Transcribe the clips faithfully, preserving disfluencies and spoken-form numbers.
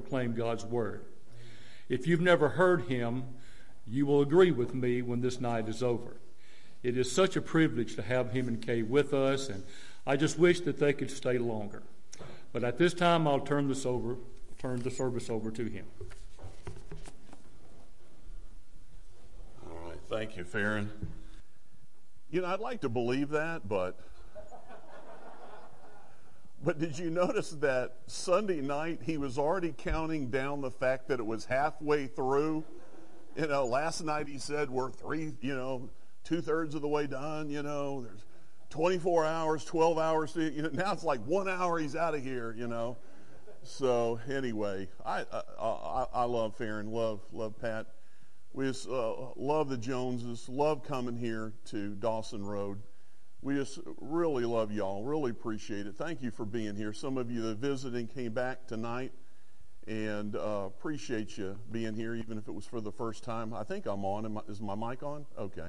proclaim God's word. If you've never heard him, you will agree with me when this night is over. It is such a privilege to have him and Kay with us, and I just wish that they could stay longer. But at this time, I'll turn this over, turn the service over to him. All right, thank you, Farron. You know, I'd like to believe that, but but did you notice that Sunday night he was already counting down the fact that it was halfway through? You know, last night he said we're three, you know, two-thirds of the way done, you know, there's twenty-four hours, twelve hours, to, you know, now it's like one hour he's out of here, you know. So anyway, I I, I, I love Farron, love, love Pat. We just uh, love the Joneses, love coming here to Dawson Road. We just really love y'all, really appreciate it. Thank you for being here. Some of you that are visiting came back tonight, and uh, appreciate you being here, even if it was for the first time. I think I'm on. Am I, is my mic on? Okay.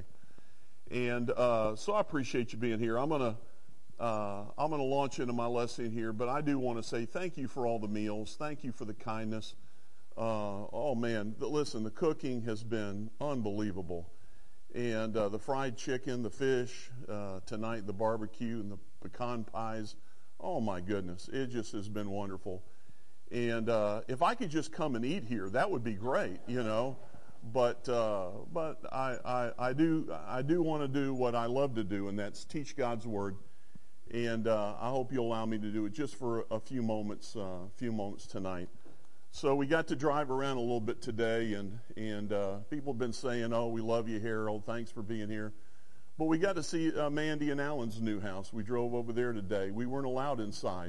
And uh, so I appreciate you being here. I'm gonna uh, I'm gonna launch into my lesson here, but I do want to say thank you for all the meals. Thank you for the kindness. Uh, oh man, listen, the cooking has been unbelievable, and uh, the fried chicken, the fish uh, tonight, the barbecue, and the pecan pies. Oh my goodness, it just has been wonderful. And uh, if I could just come and eat here, that would be great, you know. But uh, but I, I I do I do want to do what I love to do, and that's teach God's word. And uh, I hope you'll allow me to do it just for a few moments, a uh, few moments tonight. So we got to drive around a little bit today, and and uh, people have been saying, "Oh, we love you, Harold. Thanks for being here." But we got to see uh, Mandy and Alan's new house. We drove over there today. We weren't allowed inside,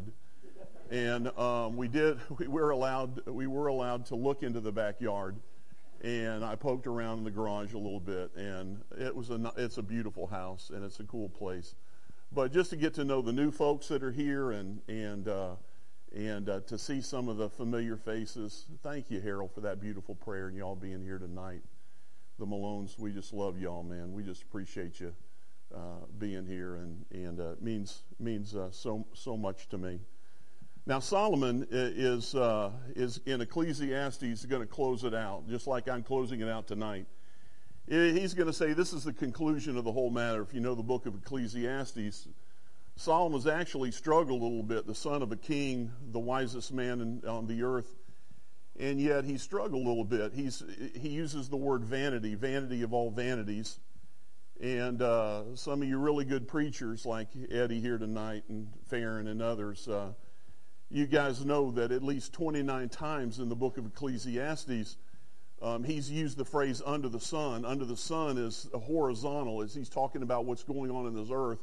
and um, we did. We were allowed. We were allowed to look into the backyard. And I poked around in the garage a little bit, and it was a, it's a beautiful house, and it's a cool place. But just to get to know the new folks that are here, and and uh, and uh, to see some of the familiar faces, thank you, Harold, for that beautiful prayer and y'all being here tonight. The Malones, we just love y'all, man. We just appreciate you uh, being here, and and uh, it means means uh, so so much to me. Now, Solomon is uh, is in Ecclesiastes going to close it out, just like I'm closing it out tonight. He's going to say this is the conclusion of the whole matter. If you know the book of Ecclesiastes, Solomon's actually struggled a little bit, the son of a king, the wisest man in, on the earth, and yet he struggled a little bit. He's he uses the word vanity, vanity of all vanities. And uh, some of you really good preachers like Eddie here tonight and Farron and others, uh, you guys know that at least twenty-nine times in the book of Ecclesiastes, um, he's used the phrase under the sun. Under the sun is horizontal, as he's talking about what's going on in this earth.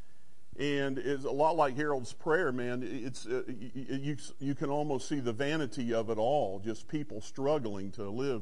And it's a lot like Harold's prayer, man. It's uh, you, you can almost see the vanity of it all, just people struggling to live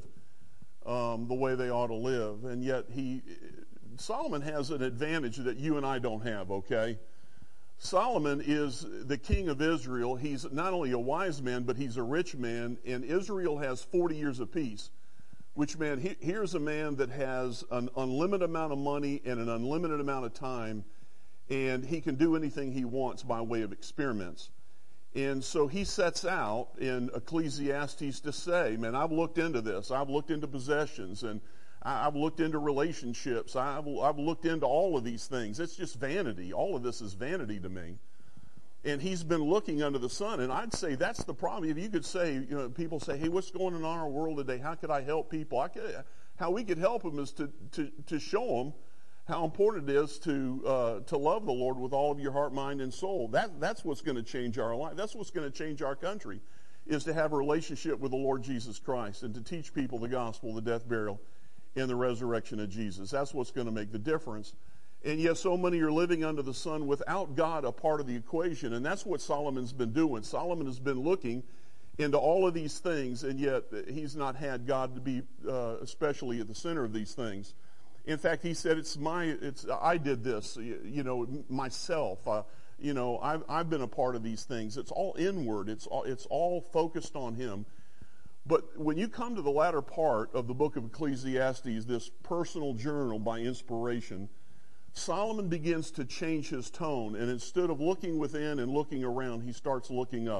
um, the way they ought to live. And yet he, Solomon has an advantage that you and I don't have, okay? Solomon is the king of Israel. He's not only a wise man, but he's a rich man. And Israel has forty years of peace, which, man, he, here's a man that has an unlimited amount of money and an unlimited amount of time, and he can do anything he wants by way of experiments. And so he sets out in Ecclesiastes to say, man, I've looked into this. I've looked into possessions, and I've looked into relationships. I've, I've looked into all of these things. It's just vanity. All of this is vanity to me. And he's been looking under the sun. And I'd say that's the problem. If you could say, you know, people say, hey, what's going on in our world today? How could I help people? I could, how we could help them is to, to, to show them how important it is to uh, to love the Lord with all of your heart, mind, and soul. That, that's what's going to change our life. That's what's going to change our country, is to have a relationship with the Lord Jesus Christ and to teach people the gospel, the death, burial, and the resurrection of Jesus. That's what's going to make the difference. And yet so many are living under the sun without God a part of the equation. And that's what Solomon's been doing. Solomon has been looking into all of these things, and yet he's not had God to be uh, especially at the center of these things. In fact, he said, it's my, it's, I did this, you know, myself. Uh, you know, I've, I've been a part of these things. It's all inward. It's all, it's all focused on him. But when you come to the latter part of the book of Ecclesiastes, this personal journal by inspiration, Solomon begins to change his tone. And instead of looking within and looking around, he starts looking up.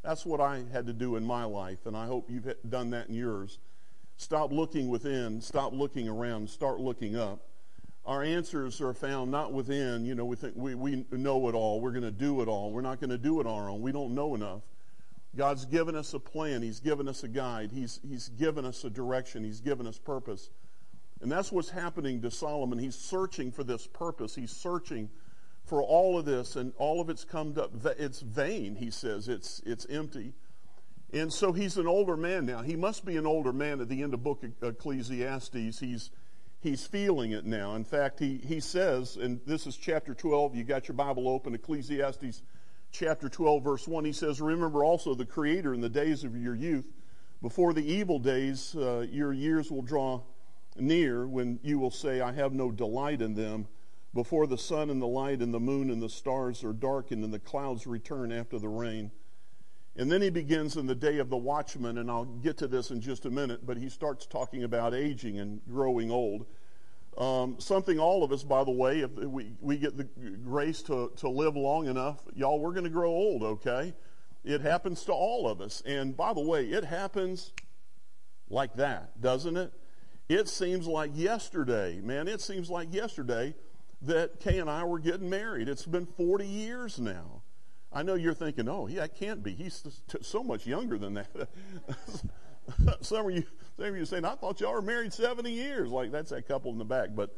That's what I had to do in my life, and I hope you've done that in yours. Stop looking within, stop looking around, start looking up. Our answers are found not within. You know, we think we, we know it all. We're going to do it all. We're not going to do it on our own. We don't know enough. God's given us a plan. He's given us a guide. He's, he's given us a direction. He's given us purpose. And that's what's happening to Solomon. He's searching for this purpose. He's searching for all of this, and all of it's come up. It's vain, he says. It's, it's empty. And so he's an older man now. He must be an older man at the end of book of Ecclesiastes. He's He's feeling it now. In fact, he, he says, and this is chapter twelve, you got your Bible open, Ecclesiastes chapter twelve, verse one, he says, remember also the Creator in the days of your youth. Before the evil days, uh, your years will draw near when you will say, I have no delight in them. Before the sun and the light and the moon and the stars are darkened and the clouds return after the rain. And then he begins in the day of the watchman, and I'll get to this in just a minute, but he starts talking about aging and growing old. Um, something all of us, by the way, if we, we get the grace to, to live long enough, y'all, we're going to grow old, okay? It happens to all of us. And by the way, it happens like that, doesn't it? It seems like yesterday, man, it seems like yesterday that Kay and I were getting married. It's been forty years now. I know you're thinking, oh, yeah, it can't be. He's so much younger than that. some of you, some of you are saying, I thought y'all were married seventy years. Like, that's that couple in the back. But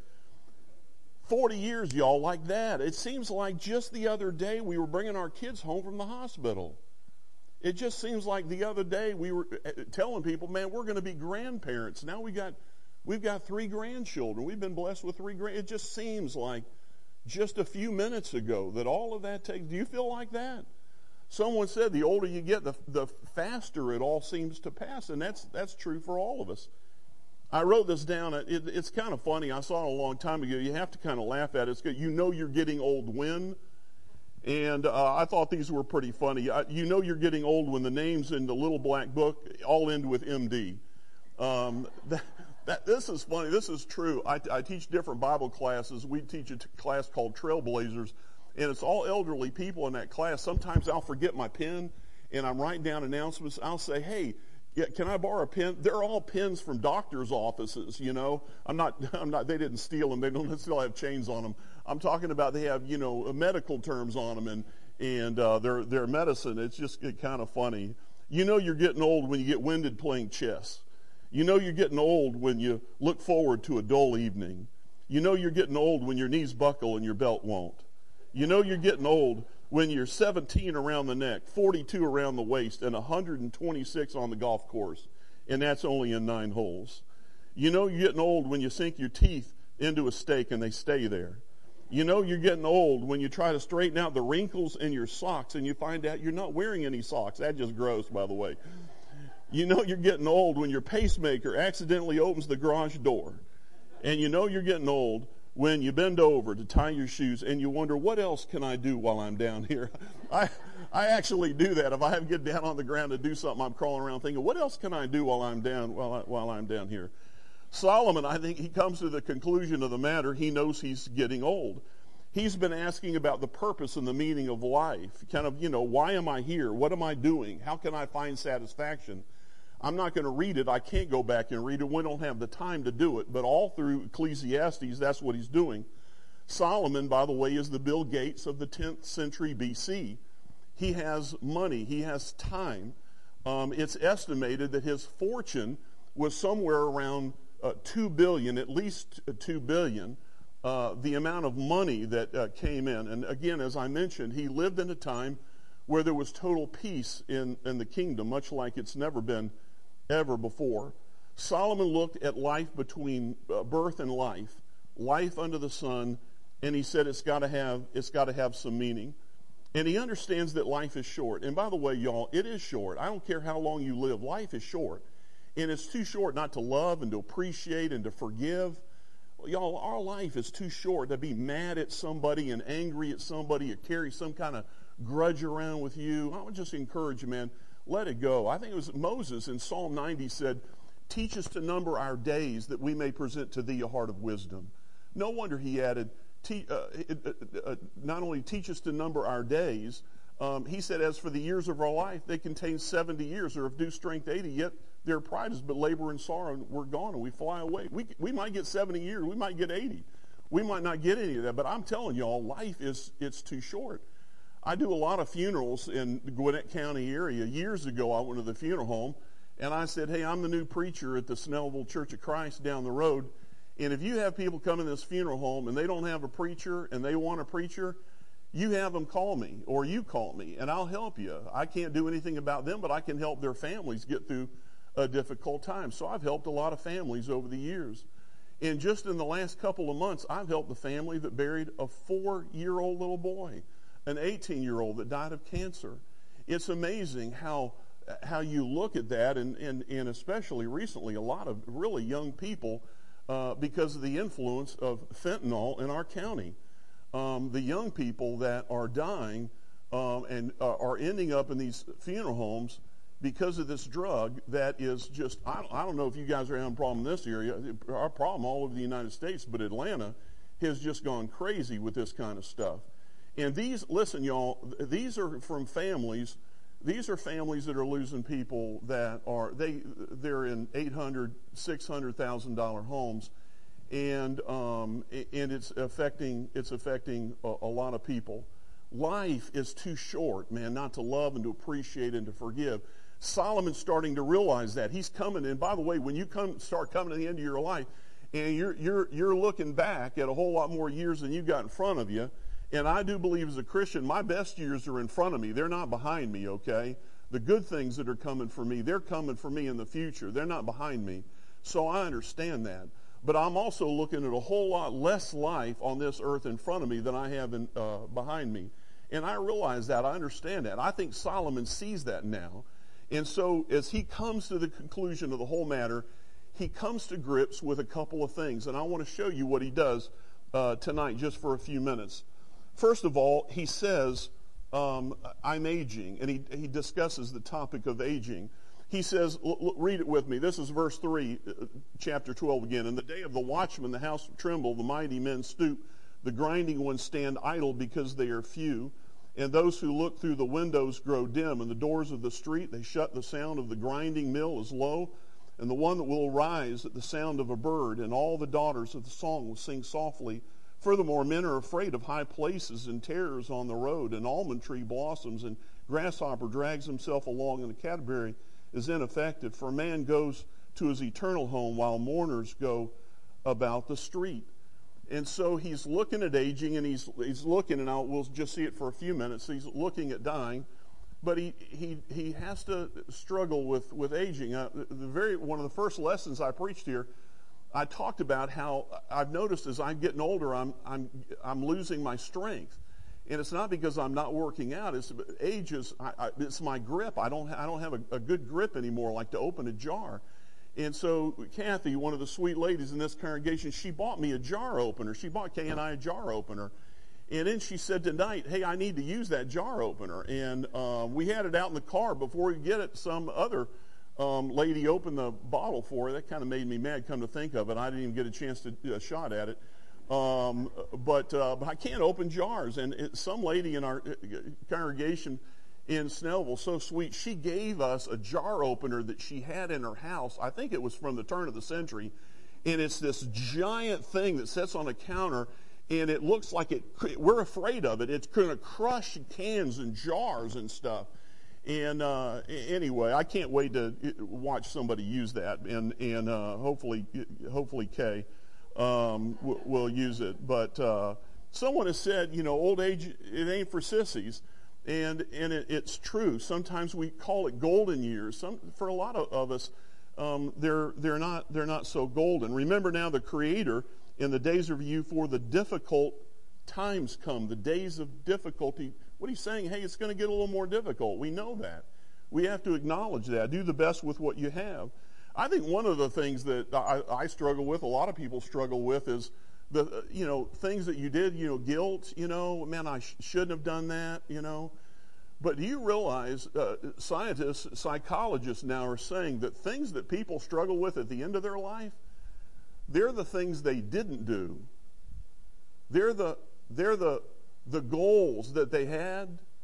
forty years, y'all, like that. It seems like just the other day we were bringing our kids home from the hospital. It just seems like the other day we were telling people, man, we're going to be grandparents. Now we got, we've got three grandchildren. We've been blessed with three grand. It just seems like just a few minutes ago that all of that takes. Do you feel like that? Someone said the older you get, the, the faster it all seems to pass, and that's that's true for all of us. I wrote this down. It, it's kind of funny. I saw it a long time ago. You have to kind of laugh at it. It's good. You know you're getting old when, and uh, I thought these were pretty funny. I, you know you're getting old when the names in the little black book all end with M D. Um, that, That, this is funny. This is true. I, I teach different Bible classes. We teach a t- class called Trailblazers, and it's all elderly people in that class. Sometimes I'll forget my pen, and I'm writing down announcements. I'll say, hey, yeah, can I borrow a pen? They're all pens from doctors' offices, you know. I'm not, I'm not, they didn't steal them. They don't still have chains on them. I'm talking about they have, you know, medical terms on them, and, and uh, their, their medicine. It's just kind of funny. You know you're getting old when you get winded playing chess. You know you're getting old when you look forward to a dull evening. You know you're getting old when your knees buckle and your belt won't. You know you're getting old when you're seventeen around the neck, forty-two around the waist, and one hundred twenty-six on the golf course, and that's only in nine holes. You know you're getting old when you sink your teeth into a steak and they stay there. You know you're getting old when you try to straighten out the wrinkles in your socks and you find out you're not wearing any socks. That's just gross, by the way. You know you're getting old when your pacemaker accidentally opens the garage door. And you know you're getting old when you bend over to tie your shoes and you wonder, what else can I do while I'm down here? I I actually do that. If I have to get down on the ground to do something, I'm crawling around thinking, what else can I do while I'm down while I, while I'm down here? Solomon, I think he comes to the conclusion of the matter. He knows he's getting old. He's been asking about the purpose and the meaning of life. Kind of, you know, why am I here? What am I doing? How can I find satisfaction? I'm not going to read it. I can't go back and read it. We don't have the time to do it. But all through Ecclesiastes, that's what he's doing. Solomon, by the way, is the Bill Gates of the tenth century B C. He has money. He has time. Um, it's estimated that his fortune was somewhere around uh, two billion dollars, at least two billion dollars, uh, the amount of money that uh, came in. And again, as I mentioned, he lived in a time where there was total peace in, in the kingdom, much like it's never been ever before. Solomon looked at life between uh, birth and life, life under the sun, and he said it's got to have it's got to have some meaning. And he understands that life is short. And by the way, y'all, it is short. I don't care how long you live. Life is short. And it's too short not to love and to appreciate and to forgive. Y'all, our life is too short to be mad at somebody and angry at somebody or carry some kind of grudge around with you. I would just encourage you, man, let it go. I think it was Moses in Psalm ninety said, teach us to number our days that we may present to thee a heart of wisdom. No wonder he added, te- uh, uh, uh, not only teach us to number our days, Um, he said, as for the years of our life, they contain seventy years, or of due strength eighty, yet their pride is but labor and sorrow, and we're gone, and we fly away. We, we might get seventy years. We might get eighty. We might not get any of that, but I'm telling y'all, life is, it's too short. I do a lot of funerals in the Gwinnett County area. Years ago, I went to the funeral home, and I said, hey, I'm the new preacher at the Snellville Church of Christ down the road, and if you have people come in this funeral home and they don't have a preacher and they want a preacher, you have them call me, or you call me, and I'll help you. I can't do anything about them, but I can help their families get through a difficult time. So I've helped a lot of families over the years. And just in the last couple of months, I've helped a family that buried a four-year-old little boy, an eighteen-year-old that died of cancer. It's amazing how how you look at that, and, and, and especially recently, a lot of really young people, uh, because of the influence of fentanyl in our county. Um, the young people that are dying um, and uh, are ending up in these funeral homes because of this drug that is just, I don't, I don't know if you guys are having a problem in this area. Our problem all over the United States, but Atlanta has just gone crazy with this kind of stuff. And these, listen, y'all, these are from families. These are families that are losing people that are, they, they're in eight hundred thousand dollars, six hundred thousand dollars homes. And um, and it's affecting it's affecting a, a lot of people. Life is too short, man, not to love and to appreciate and to forgive. Solomon's starting to realize that. He's coming, and by the way, when you come start coming to the end of your life, and you're you're you're looking back at a whole lot more years than you got in front of you. And I do believe as a Christian, my best years are in front of me. They're not behind me, okay? The good things that are coming for me, they're coming for me in the future. They're not behind me. So I understand that. But I'm also looking at a whole lot less life on this earth in front of me than I have in, uh, behind me. And I realize that. I understand that. I think Solomon sees that now. And so as he comes to the conclusion of the whole matter, he comes to grips with a couple of things. And I want to show you what he does uh, tonight just for a few minutes. First of all, he says, um, I'm aging. And he, he discusses the topic of aging. He says, l- l- read it with me. This is verse three, uh, chapter twelve again. In the day of the watchman, the house tremble, the mighty men stoop, the grinding ones stand idle because they are few. And those who look through the windows grow dim. And the doors of the street, they shut. The sound of the grinding mill is low. And the one that will rise at the sound of a bird. And all the daughters of the song will sing softly. Furthermore, men are afraid of high places and terrors on the road. And almond tree blossoms, and grasshopper drags himself along, and the caterpillar is ineffective. For a man goes to his eternal home while mourners go about the street. And so he's looking at aging, and he's he's looking, and I'll, we'll just see it for a few minutes. He's looking at dying, but he he he has to struggle with with aging. Uh, the very one of the first lessons I preached here, I talked about how I've noticed as I'm getting older, I'm I'm I'm losing my strength. And it's not because I'm not working out. It's age is, I, I, it's my grip. I don't, I don't have a, a good grip anymore, like to open a jar. And so Kathy, one of the sweet ladies in this congregation, she bought me a jar opener. She bought Kay and I a jar opener. And then she said tonight, hey, I need to use that jar opener. And uh, we had it out in the car before we get it. Some other um, lady opened the bottle for her. That kind of made me mad, come to think of it. I didn't even get a chance to do a shot at it. Um, but, uh, but I can't open jars. And it, some lady in our congregation in Snellville, so sweet, she gave us a jar opener that she had in her house. I think it was from the turn of the century. And it's this giant thing that sits on a counter, and it looks like it, we're afraid of it. It's going to crush cans and jars and stuff. And uh, anyway, I can't wait to watch somebody use that. And, and uh, hopefully, hopefully Kay Um, we'll, we'll use it. But uh, someone has said, you know, old age, it ain't for sissies. And and it, it's true. Sometimes we call it golden years. Some, for a lot of, of us, um, they're they're not they're not so golden. Remember now the Creator, in the days of you for the difficult times come, the days of difficulty. What he's saying, hey, it's going to get a little more difficult. We know that. We have to acknowledge that. Do the best with what you have. I think one of the things that I, I struggle with, a lot of people struggle with, is the, you know, things that you did, you know, guilt, you know, man, I sh- shouldn't have done that, you know. But do you realize uh, scientists, psychologists now are saying that things that people struggle with at the end of their life, they're the things they didn't do. They're the, they're the, the goals that they had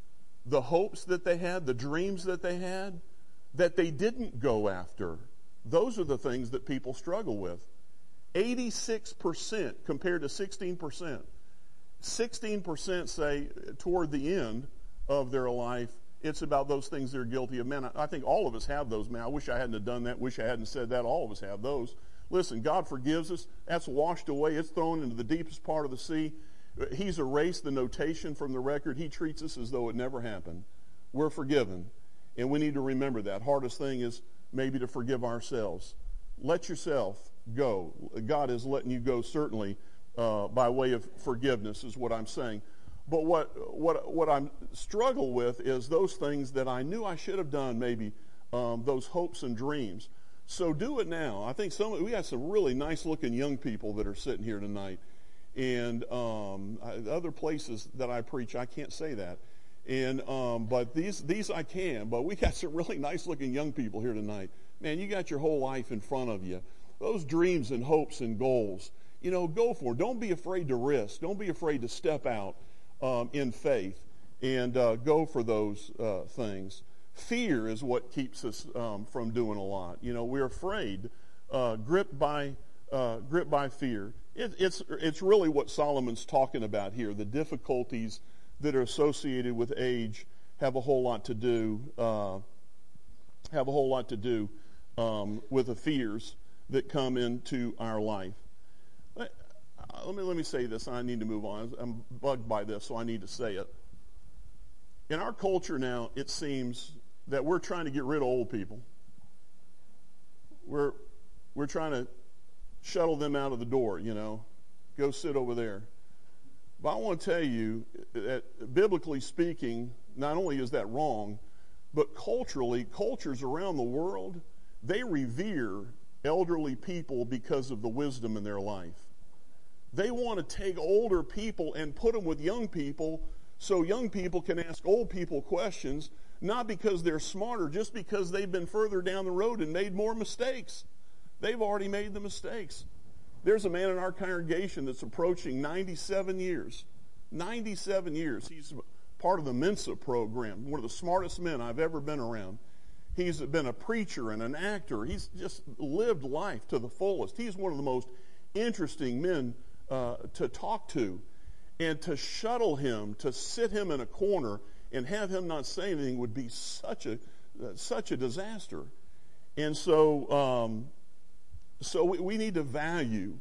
the hopes that they had, the dreams that they had, that they didn't go after. Those are the things that people struggle with. eighty-six percent compared to sixteen percent. sixteen percent say toward the end of their life, it's about those things they're guilty of. Man, I, I think all of us have those. Man, I wish I hadn't have done that. Wish I hadn't said that. All of us have those. Listen, God forgives us. That's washed away. It's thrown into the deepest part of the sea. He's erased the notation from the record. He treats us as though it never happened. We're forgiven. And we need to remember that. Hardest thing is maybe to forgive ourselves. Let yourself go. God is letting you go, certainly, uh, by way of forgiveness is what I'm saying. But what what what I struggle with is those things that I knew I should have done, maybe, um, those hopes and dreams. So do it now. I think some we got some really nice-looking young people that are sitting here tonight. And um, other places that I preach, I can't say that. And um, but these these I can. But we got some really nice-looking young people here tonight. Man, you got your whole life in front of you. Those dreams and hopes and goals, you know, go for it. Don't be afraid to risk. Don't be afraid to step out um, in faith and uh, go for those uh, things. Fear is what keeps us um, from doing a lot. You know, we're afraid, uh, gripped by uh, gripped by fear. It, it's it's really what Solomon's talking about here. The difficulties that are associated with age have a whole lot to do uh, have a whole lot to do um, with the fears that come into our life. Let, let me let me say this. I need to move on. I'm bugged by this, so I need to say it. In our culture now, it seems that we're trying to get rid of old people. We're we're trying to shuttle them out of the door, you know. Go sit over there. But I want to tell you that biblically speaking, not only is that wrong, but culturally, cultures around the world, they revere elderly people because of the wisdom in their life. They want to take older people and put them with young people so young people can ask old people questions, not because they're smarter, just because they've been further down the road and made more mistakes. They've already made the mistakes. There's a man in our congregation that's approaching ninety-seven years. ninety-seven years. He's part of the Mensa program, one of the smartest men I've ever been around. He's been a preacher and an actor. He's just lived life to the fullest. He's one of the most interesting men uh, to talk to. And to shuttle him, to sit him in a corner and have him not say anything would be such a uh, such a disaster. And so um, so we, we need to value.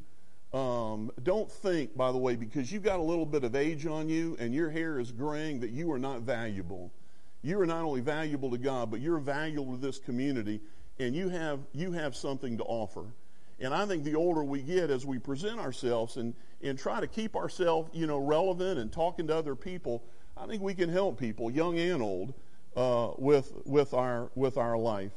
Um, don't think, by the way, because you've got a little bit of age on you and your hair is graying, that you are not valuable. You are not only valuable to God, but you're valuable to this community, and you have you have something to offer. And I think the older we get, as we present ourselves and, and try to keep ourselves, you know, relevant and talking to other people, I think we can help people, young and old, uh, with with our with our life.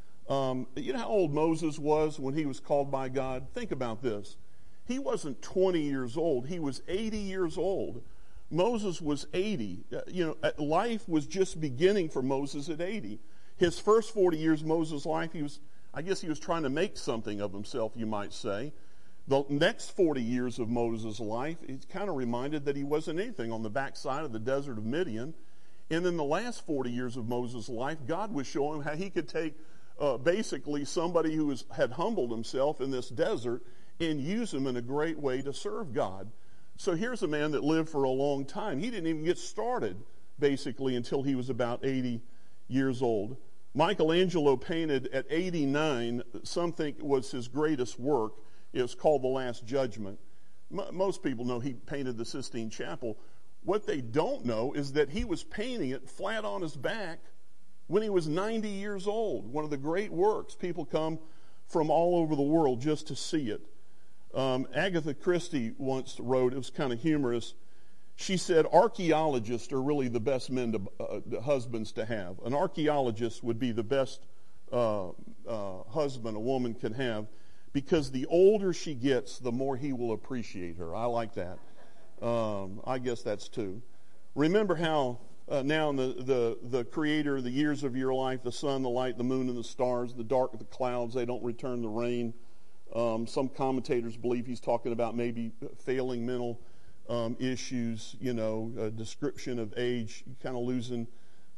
Um, you know how old Moses was when he was called by God? Think about this. He wasn't twenty years old. He was eighty years old. Moses was eighty. Uh, you know, life was just beginning for Moses at eighty. His first forty years of Moses' life, he was, I guess he was trying to make something of himself, you might say. The next forty years of Moses' life, he's kind of reminded that he wasn't anything on the backside of the desert of Midian. And then the last forty years of Moses' life, God was showing him how he could take uh, basically somebody who was, had humbled himself in this desert and use him in a great way to serve God. So here's a man that lived for a long time. He didn't even get started, basically, until he was about eighty years old. Michelangelo painted at eighty-nine, some think was his greatest work. It was called The Last Judgment. M- most people know he painted the Sistine Chapel. What they don't know is that he was painting it flat on his back when he was ninety years old. One of the great works. People come from all over the world just to see it. Um, Agatha Christie once wrote, it was kind of humorous, she said, archaeologists are really the best men to, uh, husbands to have. An archaeologist would be the best uh, uh, husband a woman can have, because the older she gets, the more he will appreciate her. I like that. Um, I guess that's two. Remember how uh, now the, the, the Creator, the years of your life, the sun, the light, the moon, and the stars, the dark, the clouds, they don't return the rain. Um, some commentators believe he's talking about maybe failing mental um, issues, you know, a description of age, kind of losing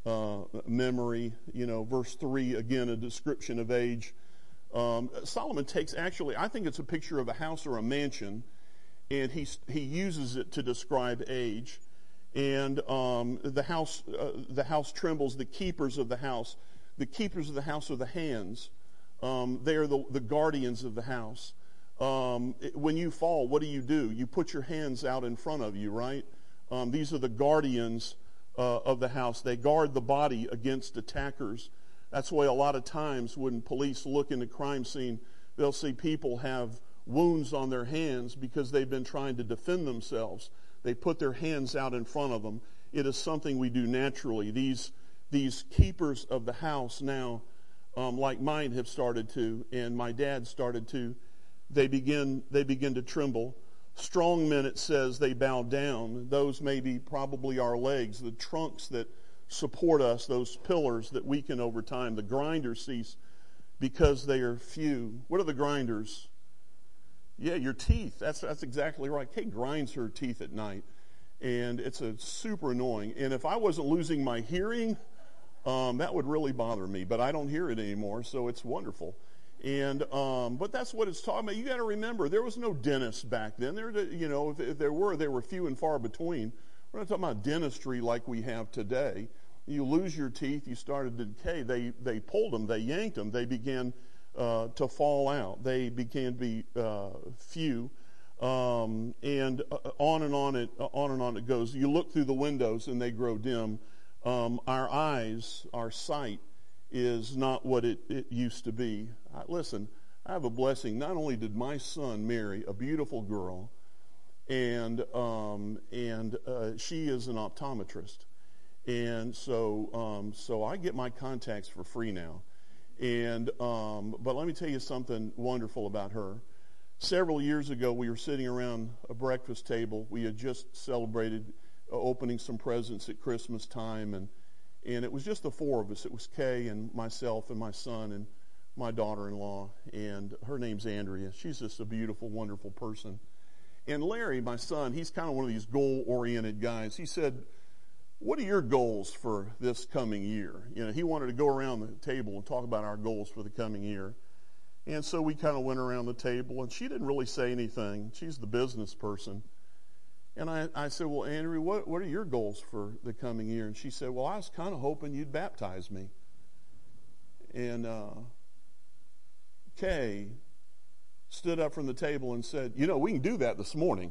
uh, memory. You know, verse three, again, a description of age. Um, Solomon takes, actually, I think it's a picture of a house or a mansion, and he, he uses it to describe age. And um, the house, uh, the house trembles, the keepers of the house. The keepers of the house are the hands. Um, they are the, the guardians of the house. Um, it, when you fall, what do you do? You put your hands out in front of you, right? Um, these are the guardians uh, of the house. They guard the body against attackers. That's why a lot of times when police look in the crime scene, they'll see people have wounds on their hands because they've been trying to defend themselves. They put their hands out in front of them. It is something we do naturally. These these keepers of the house now, um, like mine have started to, and my dad started to, they begin they begin to tremble. Strong men, it says, they bow down. Those may be probably our legs, the trunks that support us, those pillars that weaken over time. The grinders cease because they are few. What are the grinders? Yeah, your teeth. That's that's exactly right. Kate grinds her teeth at night, and it's a super annoying. And if I wasn't losing my hearing, um, that would really bother me. But I don't hear it anymore, so it's wonderful. And um, but that's what it's talking about. You got to remember, there was no dentist back then. There, you know, if, if there were, they were few and far between. We're not talking about dentistry like we have today. You lose your teeth, you started to decay. They they pulled them, they yanked them, they began uh, to fall out. They began to be uh, few, um, and uh, on and on it on and on it goes. You look through the windows and they grow dim. Um, our eyes, our sight, is not what it, it used to be. I, listen, I have a blessing. Not only did my son marry a beautiful girl, and um, and uh, she is an optometrist, and so um, so I get my contacts for free now. And um, but let me tell you something wonderful about her. Several years ago, we were sitting around a breakfast table. We had just celebrated uh, opening some presents at Christmas time, and and it was just the four of us. It was Kay and myself and my son and my daughter-in-law, and her name's Andrea. She's just a beautiful, wonderful person. And Larry, my son, he's kind of one of these goal-oriented guys. He said, "What are your goals for this coming year?" You know, he wanted to go around the table and talk about our goals for the coming year. And so we kind of went around the table, and she didn't really say anything. She's the business person. And I, I said, "Well, Andrea, what, what are your goals for the coming year?" And she said, "Well, I was kind of hoping you'd baptize me." And uh, Kay stood up from the table and said, "You know, we can do that this morning."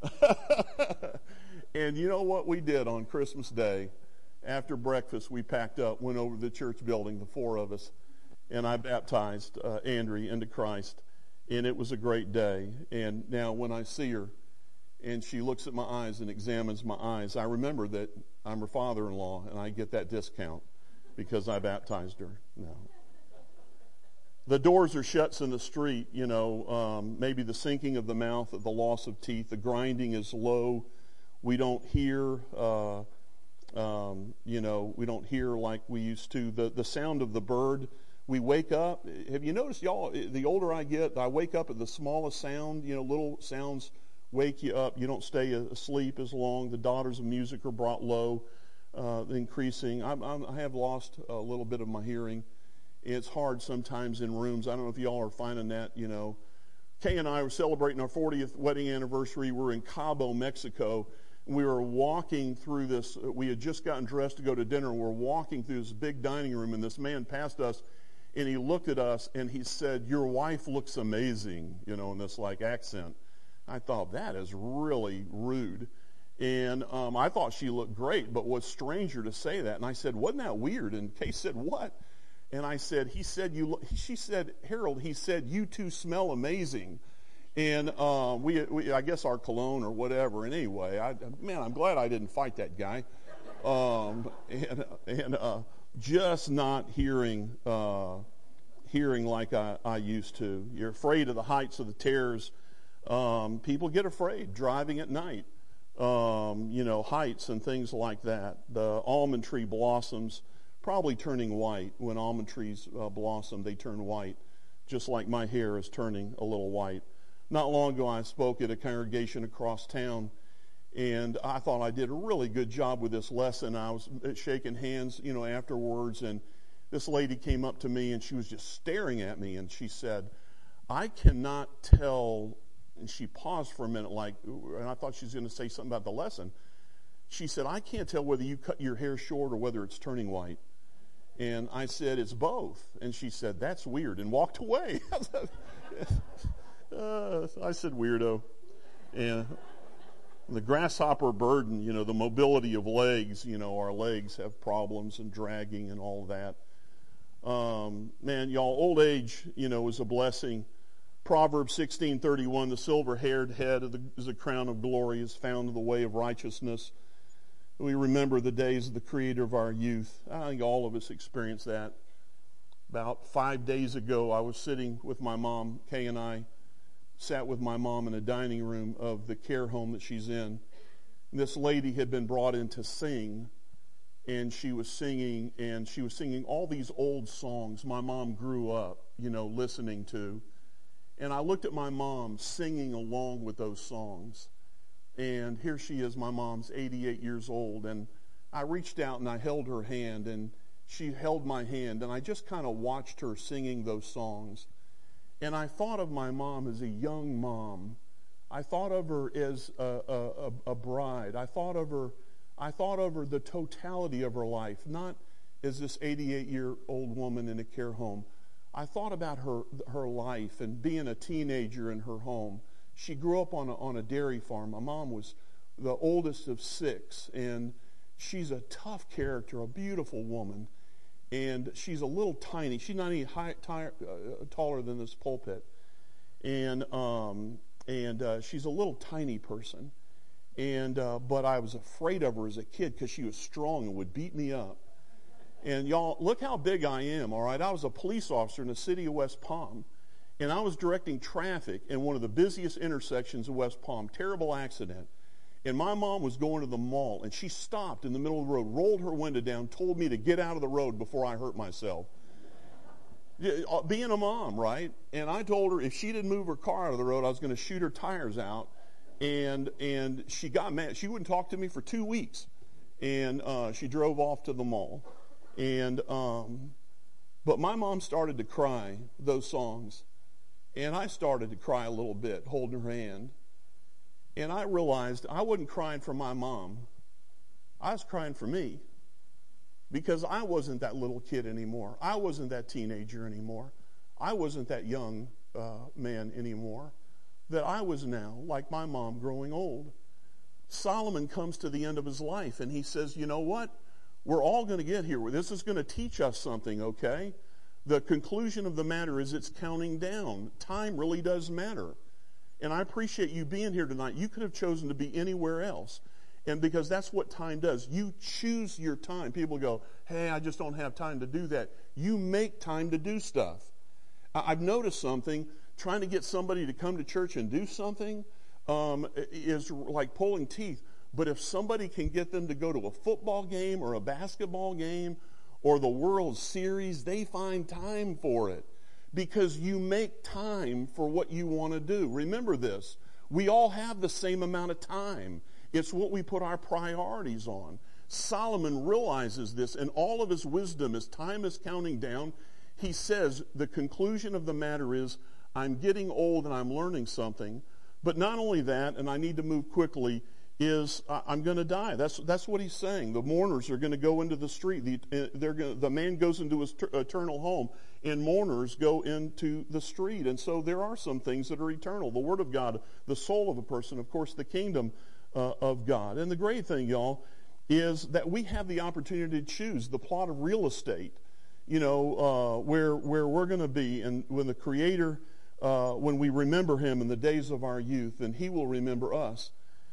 And you know what we did on Christmas Day? After breakfast, we packed up, went over to the church building, the four of us, and I baptized uh, Andrea into Christ. And it was a great day. And now when I see her and she looks at my eyes and examines my eyes, I remember that I'm her father-in-law, and I get that discount because I baptized her. No. The doors are shut in the street, you know, um, maybe the sinking of the mouth, the loss of teeth, the grinding is low. We don't hear, uh, um, you know, we don't hear like we used to. The, the sound of the bird, we wake up. Have you noticed, y'all, the older I get, I wake up at the smallest sound. You know, little sounds wake you up. You don't stay asleep as long. The daughters of music are brought low, uh, increasing. I'm, I'm, I have lost a little bit of my hearing. It's hard sometimes in rooms. I don't know if y'all are finding that, you know. Kay and I were celebrating our fortieth wedding anniversary. We're in Cabo, Mexico. We were walking through this. We had just gotten dressed to go to dinner, and we're walking through this big dining room, and this man passed us, and he looked at us, and he said, "Your wife looks amazing," you know, in this, like, accent. I thought, that is really rude. And um, I thought she looked great, but was stranger to say that. And I said, "Wasn't that weird?" And Kay said, "What?" And I said, he said, you look, she said, "Harold," he said, "you two smell amazing." And um, we, we, I guess our cologne or whatever. And anyway, I, man, I'm glad I didn't fight that guy. Um, and and uh, just not hearing, uh, hearing like I, I used to. You're afraid of the heights of the terrors. Um, people get afraid driving at night. Um, you know, heights and things like that. The almond tree blossoms, probably turning white. When almond trees uh, blossom, they turn white, just like my hair is turning a little white. Not long ago, I spoke at a congregation across town, And I thought I did a really good job with this lesson. I was shaking hands, you know, afterwards, and this lady came up to me and she was just staring at me, and she said, I cannot tell, and she paused for a minute like, and I thought she was going to say something about the lesson. She said, I can't tell whether you cut your hair short or whether it's turning white. And I said, it's both. And she said, that's weird, and walked away. uh, I said, weirdo. And the grasshopper burden, you know, the mobility of legs, you know, our legs have problems and dragging and all that. Um, man, y'all, old age, you know, is a blessing. Proverbs sixteen thirty-one, the silver-haired head of the, is a crown of glory, is found in the way of righteousness. We remember the days of the Creator of our youth. I think all of us experienced that. About five days ago, I was sitting with my mom. Kay and I sat with my mom in a dining room of the care home that she's in. This lady had been brought in to sing, and she was singing, and she was singing all these old songs my mom grew up, you know, listening to. And I looked at my mom singing along with those songs. And here she is, my mom's eighty-eight years old, and I reached out and I held her hand, and she held my hand, and I just kind of watched her singing those songs. And I thought of my mom as a young mom. I thought of her as a, a, a bride. I thought of her, I thought of her the totality of her life, not as this eighty-eight-year-old woman in a care home. I thought about her her life and being a teenager in her home. She grew up on a, on a dairy farm. My mom was the oldest of six, and she's a tough character, a beautiful woman. And she's a little tiny. She's not any high, t- uh, taller than this pulpit. And um, and uh, she's a little tiny person. And uh, but I was afraid of her as a kid because she was strong and would beat me up. And y'all, look how big I am, all right? I was a police officer in the city of West Palm. And I was directing traffic in one of the busiest intersections of West Palm. Terrible accident. And my mom was going to the mall, and she stopped in the middle of the road, rolled her window down, told me to get out of the road before I hurt myself. Being a mom, right? And I told her if she didn't move her car out of the road, I was going to shoot her tires out. And and she got mad. She wouldn't talk to me for two weeks. And uh, she drove off to the mall. And um, but my mom started to cry those songs. And I started to cry a little bit, holding her hand. And I realized I wasn't crying for my mom. I was crying for me. Because I wasn't that little kid anymore. I wasn't that teenager anymore. I wasn't that young uh, man anymore. That I was now, like my mom, growing old. Solomon comes to the end of his life, and he says, you know what? We're all going to get here. This is going to teach us something, okay? The conclusion of the matter is it's counting down. Time really does matter. And I appreciate you being here tonight. You could have chosen to be anywhere else. And because that's what time does. You choose your time. People go, hey, I just don't have time to do that. You make time to do stuff. I've noticed something. Trying to get somebody to come to church and do something um, is like pulling teeth. But if somebody can get them to go to a football game or a basketball game or the World Series, they find time for it. Because you make time for what you want to do. Remember this. We all have the same amount of time. It's what we put our priorities on. Solomon realizes this, and all of his wisdom, as time is counting down, he says the conclusion of the matter is, I'm getting old and I'm learning something. But not only that, and I need to move quickly, is uh, I'm going to die. That's that's what he's saying. The mourners are going to go into the street. The, uh, they're going the man goes into his ter- eternal home, and mourners go into the street. And so there are some things that are eternal. The Word of God, the soul of a person, of course, the kingdom uh, of God. And the great thing, y'all, is that we have the opportunity to choose the plot of real estate, you know, uh, where where we're going to be. And when the Creator, uh, when we remember Him in the days of our youth, and He will remember us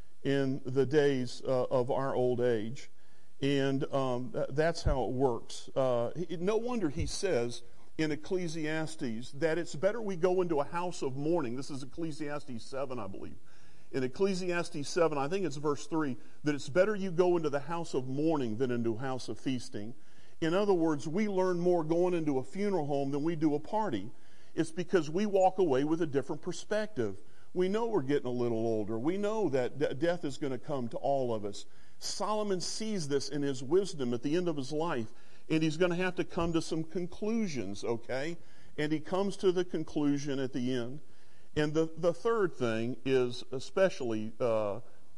in the days uh, of our old age. And um, th- that's how it works. Uh, he, no wonder he says in Ecclesiastes that it's better we go into a house of mourning. This is Ecclesiastes seven, I believe. In Ecclesiastes seven, I think it's verse three, that it's better you go into the house of mourning than into a house of feasting. In other words, we learn more going into a funeral home than we do a party. It's because we walk away with a different perspective. We know we're getting a little older. We know that d- death is going to come to all of us. Solomon sees this in his wisdom at the end of his life, and he's going to have to come to some conclusions, okay? And he comes to the conclusion at the end. And the, the third thing is especially, uh,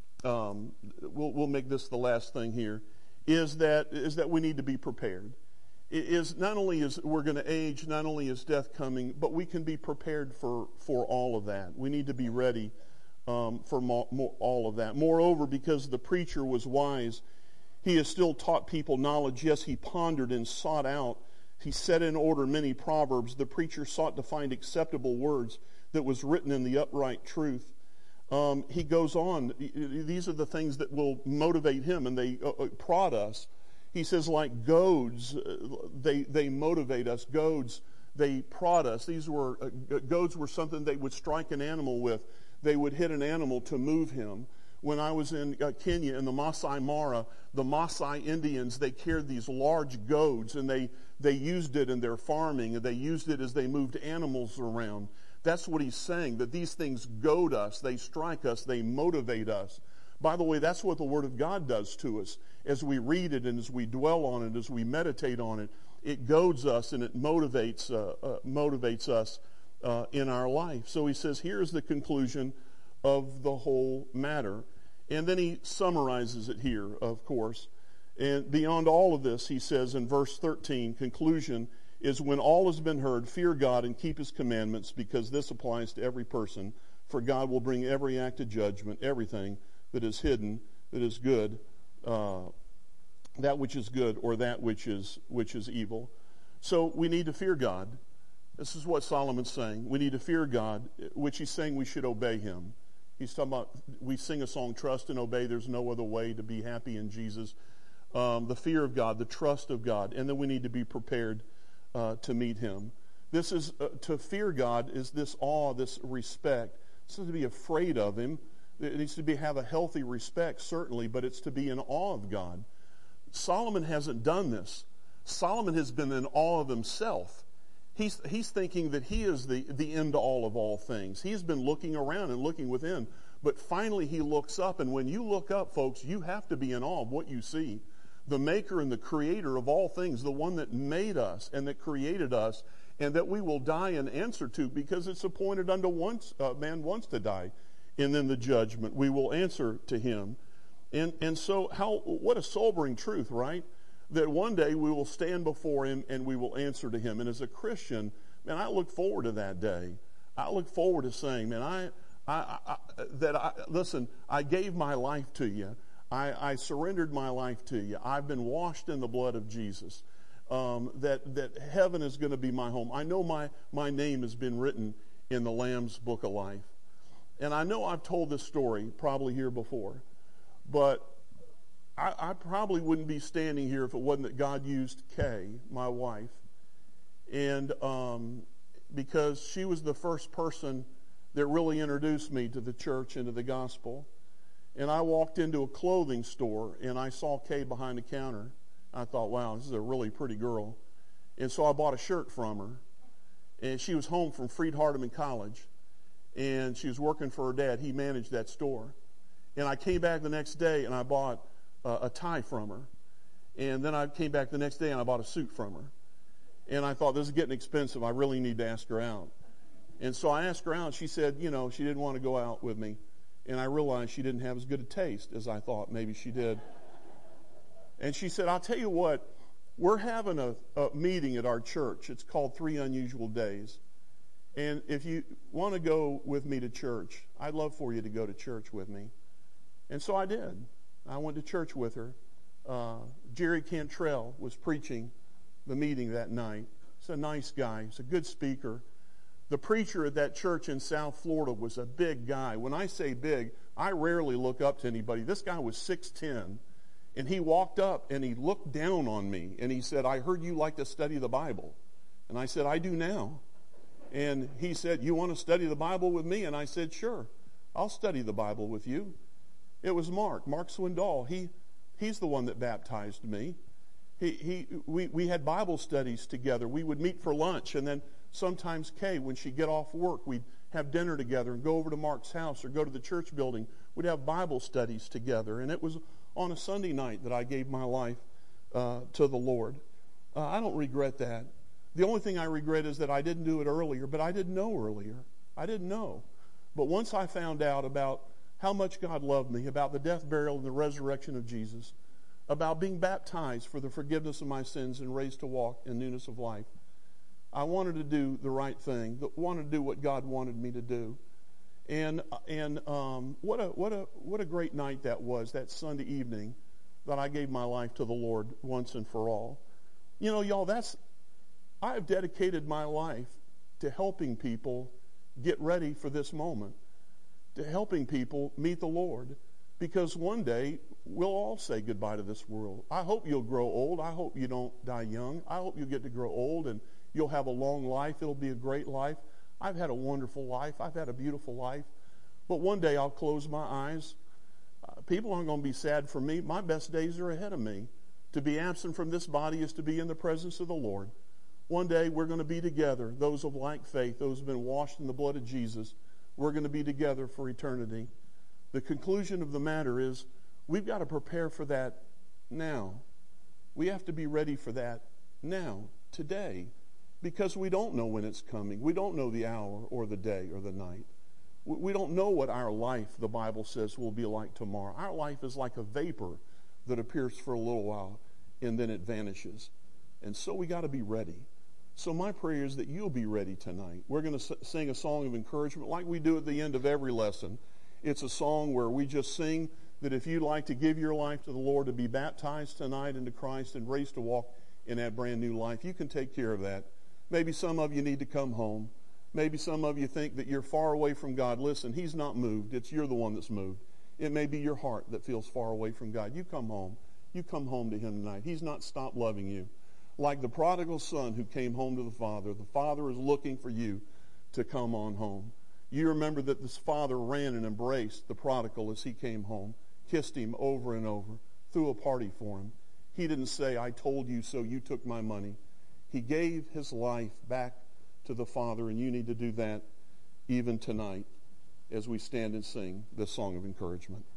um, we'll, we'll make this the last thing here, is that is that we need to be prepared. It is not only is we're going to age, not only is death coming, but we can be prepared for, for all of that. We need to be ready um, for mo- mo- all of that. Moreover, because the preacher was wise, he has still taught people knowledge. Yes, he pondered and sought out. He set in order many proverbs. The preacher sought to find acceptable words that was written in the upright truth. Um, he goes on. These are the things that will motivate him, and they uh, prod us. He says, like goads, they they motivate us. Goads, they prod us. These were uh, goads were something they would strike an animal with. They would hit an animal to move him. When I was in uh, Kenya in the Masai Mara, the Maasai Indians, they carried these large goads, and they they used it in their farming, and they used it as they moved animals around. That's what he's saying, that these things goad us, they strike us, they motivate us. By the way, that's what the Word of God does to us. As we read it and as we dwell on it, as we meditate on it, it goads us and it motivates uh, uh, motivates us uh, in our life. So he says, here's the conclusion of the whole matter. And then he summarizes it here, of course. And beyond all of this, he says in verse thirteen, conclusion is when all has been heard, fear God and keep his commandments, because this applies to every person. For God will bring every act to judgment, everything that is hidden, that is good, uh, that which is good or that which is which is evil. So we need to fear God. This is what Solomon's saying. We need to fear God, which he's saying we should obey him. He's talking about, we sing a song, trust and obey. There's no other way to be happy in Jesus. Um, the fear of God, the trust of God, and then we need to be prepared uh, to meet him. This is, uh, to fear God is this awe, this respect. It's not to be afraid of him. It needs to be have a healthy respect, certainly, but it's to be in awe of God. Solomon hasn't done this. Solomon has been in awe of himself. He's, he's thinking that he is the, the end all of all things. He's been looking around and looking within. But finally he looks up, and when you look up, folks, you have to be in awe of what you see. The maker and the creator of all things, the one that made us and that created us, and that we will die in answer to, because it's appointed unto once, uh, man once to die. And then the judgment, we will answer to him. And, and so how, what a sobering truth, right? That one day we will stand before him and we will answer to him. And as a Christian, man, I look forward to that day. I look forward to saying, man, I, I, I that I, listen, I gave my life to you. I, I surrendered my life to you. I've been washed in the blood of Jesus. Um, that, that heaven is going to be my home. I know my, my name has been written in the Lamb's Book of Life. And I know I've told this story probably here before, but I, I probably wouldn't be standing here if it wasn't that God used Kay, my wife, and um, because she was the first person that really introduced me to the church and to the gospel. And I walked into a clothing store, and I saw Kay behind the counter. I thought, wow, this is a really pretty girl. And so I bought a shirt from her. And she was home from Freed-Hardeman College, and she was working for her dad. He managed that store. And I came back the next day, and I bought uh, a tie from her. And then I came back the next day, and I bought a suit from her. And I thought, this is getting expensive. I really need to ask her out. And so I asked her out. She said, you know, she didn't want to go out with me. And I realized she didn't have as good a taste as I thought maybe she did. And she said, I'll tell you what, we're having a, a meeting at our church. It's called Three Unusual Days. And if you want to go with me to church, I'd love for you to go to church with me. And so I did. I went to church with her. Uh, Jerry Cantrell was preaching the meeting that night. He's a nice guy. He's a good speaker. The preacher at that church in South Florida was a big guy. When I say big, I rarely look up to anybody. This guy was six ten, and he walked up and he looked down on me, and he said, I heard you like to study the Bible. And I said, I do now. And he said, you want to study the Bible with me? And I said, sure, I'll study the Bible with you. It was Mark, Mark Swindoll. He, he's the one that baptized me. He, he, we, we had Bible studies together. We would meet for lunch, and then Sometimes Kay, when she'd get off work, we'd have dinner together and go over to Mark's house or go to the church building. We'd have Bible studies together. And it was on a Sunday night that I gave my life uh, to the Lord. Uh, I don't regret that. The only thing I regret is that I didn't do it earlier, but I didn't know earlier. I didn't know. But once I found out about how much God loved me, about the death, burial, and the resurrection of Jesus, about being baptized for the forgiveness of my sins and raised to walk in newness of life, I wanted to do the right thing, wanted to do what God wanted me to do. And and um, what a what a what a great night that was, that Sunday evening that I gave my life to the Lord once and for all. You know, y'all, that's I have dedicated my life to helping people get ready for this moment, to helping people meet the Lord, because one day we'll all say goodbye to this world. I hope you'll grow old. I hope you don't die young. I hope you get to grow old and you'll have a long life. It'll be a great life. I've had a wonderful life. I've had a beautiful life. But one day I'll close my eyes. Uh, people aren't going to be sad for me. My best days are ahead of me. To be absent from this body is to be in the presence of the Lord. One day we're going to be together, those of like faith, those who have been washed in the blood of Jesus. We're going to be together for eternity. The conclusion of the matter is we've got to prepare for that now. We have to be ready for that now, today, because we don't know when it's coming. We don't know the hour or the day or the night. We don't know what our life, the Bible says, will be like tomorrow. Our life is like a vapor that appears for a little while and then it vanishes. And so we got to be ready. So my prayer is that you'll be ready tonight. We're going to sing a song of encouragement like we do at the end of every lesson. It's a song where we just sing that if you'd like to give your life to the Lord, to be baptized tonight into Christ and raised to walk in that brand new life, you can take care of that. Maybe some of you need to come home. Maybe some of you think that you're far away from God. Listen, He's not moved. It's you're the one that's moved. It may be your heart that feels far away from God. You come home. You come home to Him tonight. He's not stopped loving you. Like the prodigal son who came home to the father, the father is looking for you to come on home. You remember that this father ran and embraced the prodigal as he came home, kissed him over and over, threw a party for him. He didn't say, I told you so, you took my money. He gave his life back to the Father, and you need to do that even tonight as we stand and sing this song of encouragement.